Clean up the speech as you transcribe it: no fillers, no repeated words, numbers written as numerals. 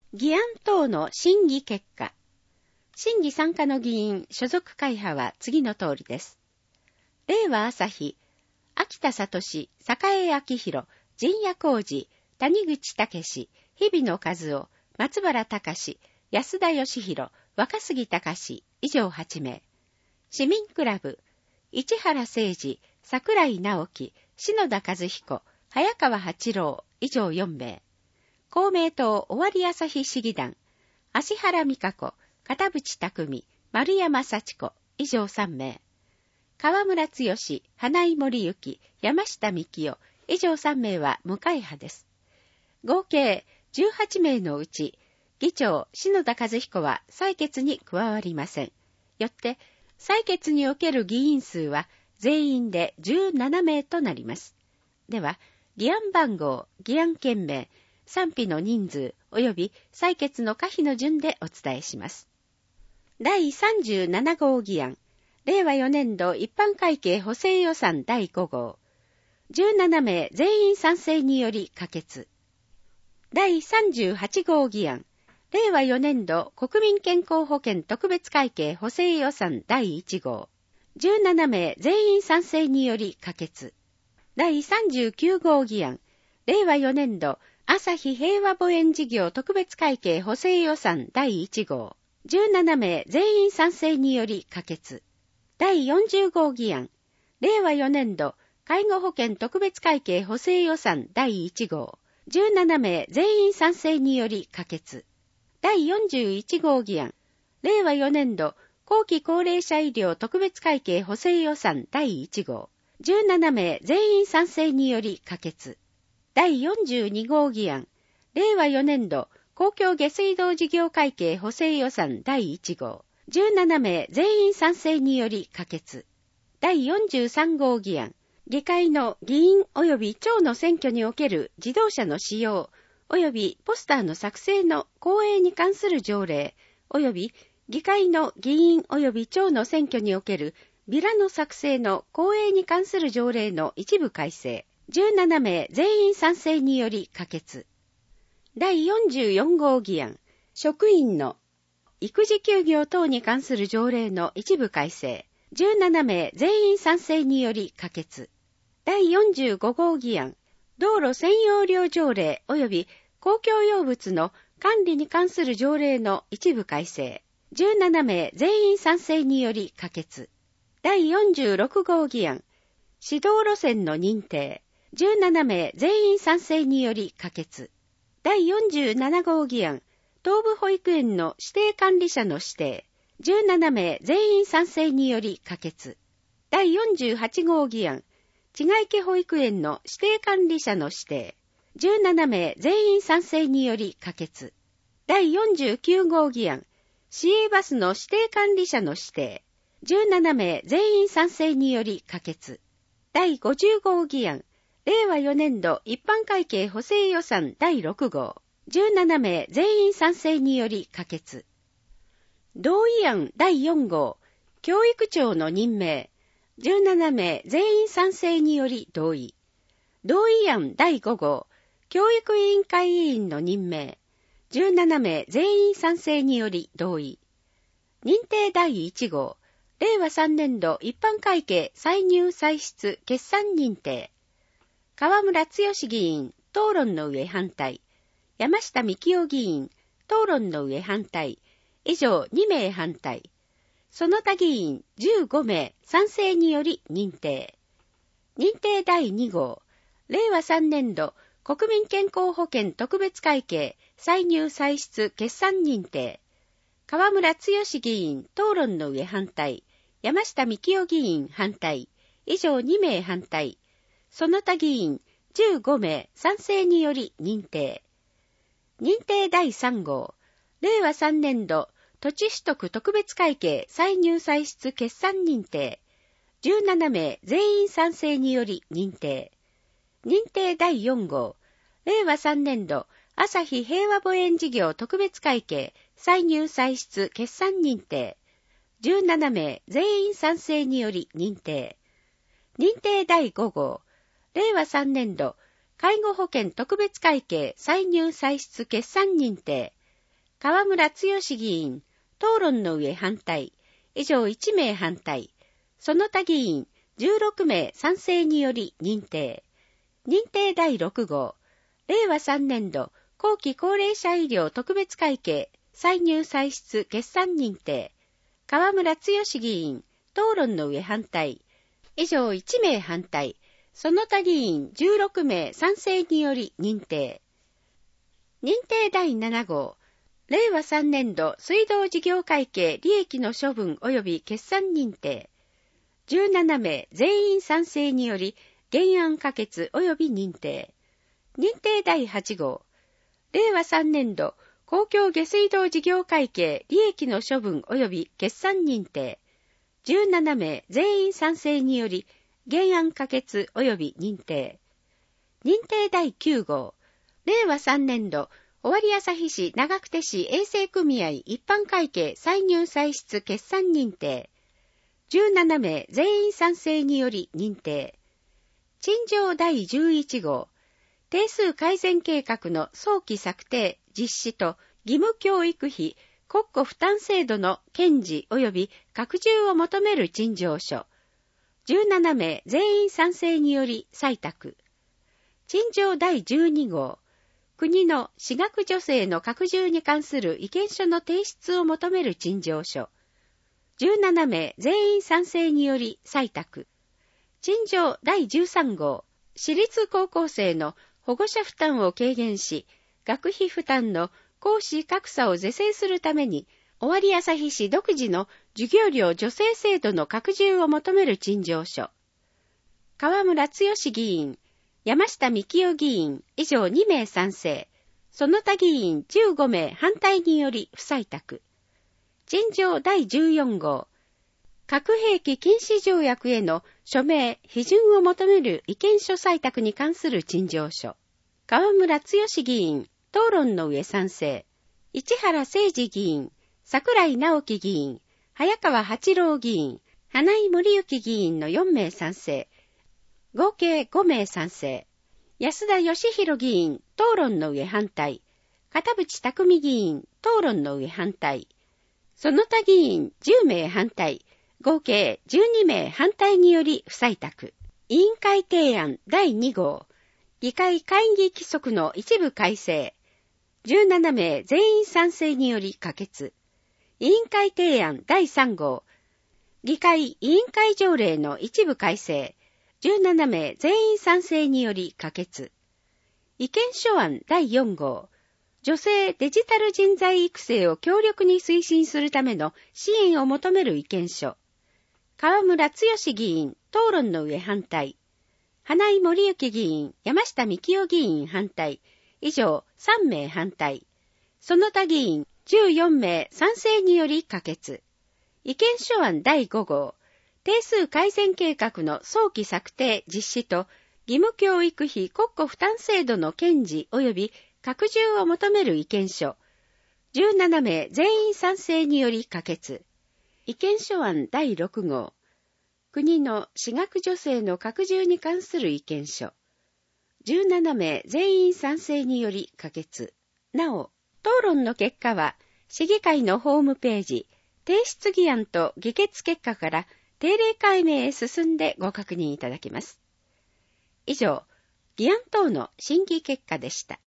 議案等の審議結果。審議参加の議員所属会派は次の通りです。令和朝日、秋田聡、栄明宏、陣谷浩二、谷口武、日比野和夫、松原隆、安田義弘、若杉隆、以上8名。市民クラブ、市原誠二、桜井直樹、篠田和彦、早川八郎、以上4名。公明党尾張朝日市議団、芦原美香子、片渕匠、丸山幸子、以上3名。河村剛、花井森幸、山下幹夫、以上3名は無会派です。合計18名のうち、議長篠田和彦は採決に加わりません。よって、採決における議員数は全員で17名となります。では、議案番号、議案件名、賛否の人数及び採決の可否の順でお伝えします。第37号議案、令和4年度一般会計補正予算第5号。17名全員賛成により可決。第38号議案、令和4年度国民健康保険特別会計補正予算第1号。17名全員賛成により可決。第39号議案、令和4年度朝日平和墓園事業特別会計補正予算第1号。17名全員賛成により可決。第40号議案、令和4年度介護保険特別会計補正予算第1号。17名全員賛成により可決。第41号議案、令和4年度後期高齢者医療特別会計補正予算第1号。17名全員賛成により可決。第42号議案、令和4年度公共下水道事業会計補正予算第1号。17名全員賛成により可決。第43号議案、議会の議員及び長の選挙における自動車の使用及びポスターの作成の公営に関する条例及び議会の議員及び長の選挙におけるビラの作成の公営に関する条例の一部改正。17名全員賛成により可決。第44号議案、職員の育児休業等に関する条例の一部改正。17名全員賛成により可決。第45号議案、道路専用料条例及び公共用物の管理に関する条例の一部改正。17名全員賛成により可決。第46号議案、指導路線の認定。17名全員賛成により可決。第47号議案、東部保育園の指定管理者の指定。17名全員賛成により可決。第48号議案、市街家保育園の指定管理者の指定。17名全員賛成により可決。第49号議案、市営バスの指定管理者の指定。17名全員賛成により可決。第50号議案、令和4年度一般会計補正予算第6号。17名全員賛成により可決。同意案第4号、教育長の任命。17名全員賛成により同意。同意案第5号、教育委員会委員の任命。17名全員賛成により同意。認定第1号、令和3年度一般会計歳入歳出決算認定。河村剛議員、討論の上反対。山下幹夫議員、討論の上反対。以上2名反対。その他議員15名賛成により認定。認定第2号、令和3年度国民健康保険特別会計歳入歳出決算認定。河村剛議員、討論の上反対。山下幹夫議員反対。以上2名反対。その他議員15名賛成により認定。認定第3号、令和3年度土地取得特別会計歳入歳出決算認定。17名全員賛成により認定。認定第4号、令和3年度朝日平和墓園事業特別会計歳入歳出決算認定。17名全員賛成により認定。認定第5号、令和3年度介護保険特別会計歳入歳出決算認定。 河村剛議員、討論の上反対。以上1名反対。その他議員16名賛成により認定。認定第6号。令和3年度後期高齢者医療特別会計歳入歳出決算認定。河村剛議員、討論の上反対。以上1名反対。その他議員16名賛成により認定。認定第7号。令和3年度水道事業会計利益の処分及び決算認定。17名全員賛成により原案可決及び認定。認定第8号。令和3年度公共下水道事業会計利益の処分及び決算認定。17名全員賛成により原案可決及び認定。認定第9号。令和3年度尾張旭市長久手市衛生組合一般会計歳入歳出決算認定。17名全員賛成により認定。陳情第11号。定数改善計画の早期策定、実施と義務教育費、国庫負担制度の堅持及び拡充を求める陳情書。17名全員賛成により採択。陳情第12号。国の私学助成の拡充に関する意見書の提出を求める陳情書。17名全員賛成により採択。陳情第13号。私立高校生の保護者負担を軽減し、学費負担の公私格差を是正するために、尾張旭市独自の授業料助成制度の拡充を求める陳情書。河村剛議員、山下幹夫議員以上2名賛成、その他議員15名反対により不採択。陳情第14号。核兵器禁止条約への署名、批准を求める意見書採択に関する陳情書。河村剛議員、討論の上賛成。市原誠二議員、桜井直樹議員、早川八郎議員、花井森幸議員の4名賛成。合計5名賛成。安田義弘議員、討論の上反対。片渕匠議員、討論の上反対。その他議員10名反対。合計12名反対により不採択。委員会提案第2号。議会会議規則の一部改正。17名全員賛成により可決。委員会提案第3号。議会委員会条例の一部改正。17名全員賛成により可決。意見書案第4号。女性デジタル人材育成を強力に推進するための支援を求める意見書。河村剛議員、討論の上反対。花井森幸議員、山下幹夫議員反対。以上3名反対。その他議員14名賛成により可決。意見書案第5号。定数改善計画の早期策定実施と義務教育費国庫負担制度の堅持及び拡充を求める意見書。17名全員賛成により可決。意見書案第6号。国の私学助成の拡充に関する意見書。17名全員賛成により可決。なお、討論の結果は、市議会のホームページ、提出議案と議決結果から定例解明へ進んでご確認いただけます。以上、議案等の審議結果でした。